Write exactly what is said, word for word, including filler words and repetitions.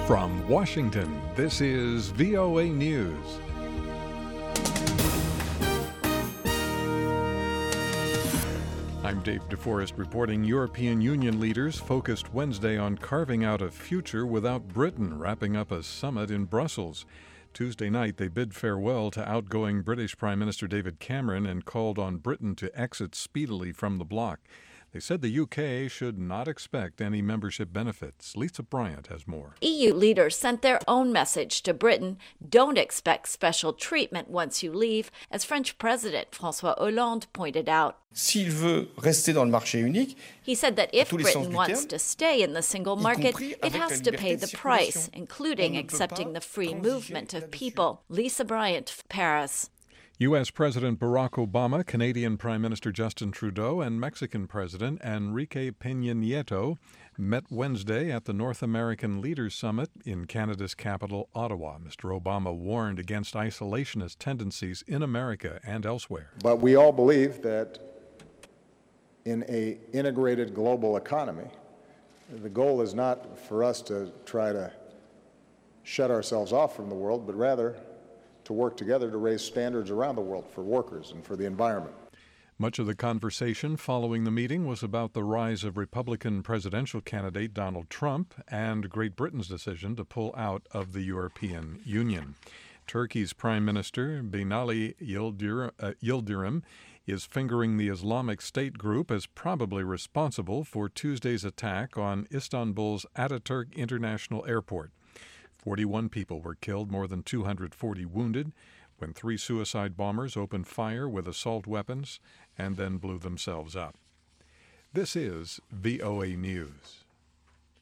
From Washington, this is V O A News. I'm Dave DeForest reporting. European Union leaders focused Wednesday on carving out a future without Britain, wrapping up a summit in Brussels. Tuesday night, they bid farewell to outgoing British Prime Minister David Cameron and called on Britain to exit speedily from the bloc. They said the U K should not expect any membership benefits. Lisa Bryant has more. E U leaders sent their own message to Britain. Don't expect special treatment once you leave, as French President François Hollande pointed out. S'il veut rester dans le marché unique, he said that if Britain wants to stay in the single market, it has to pay the price, including accepting the free movement of people. Lisa Bryant, Paris. U S. President Barack Obama, Canadian Prime Minister Justin Trudeau, and Mexican President Enrique Peña Nieto met Wednesday at the North American Leaders Summit in Canada's capital, Ottawa. Mister Obama warned against isolationist tendencies in America and elsewhere. But we all believe that in an integrated global economy, the goal is not for us to try to shut ourselves off from the world, but rather to work together to raise standards around the world for workers and for the environment. Much of the conversation following the meeting was about the rise of Republican presidential candidate Donald Trump and Great Britain's decision to pull out of the European Union. Turkey's Prime Minister Binali Yildirim is fingering the Islamic State group as probably responsible for Tuesday's attack on Istanbul's Ataturk International Airport. forty-one people were killed, more than two hundred forty wounded, when three suicide bombers opened fire with assault weapons and then blew themselves up. This is V O A News.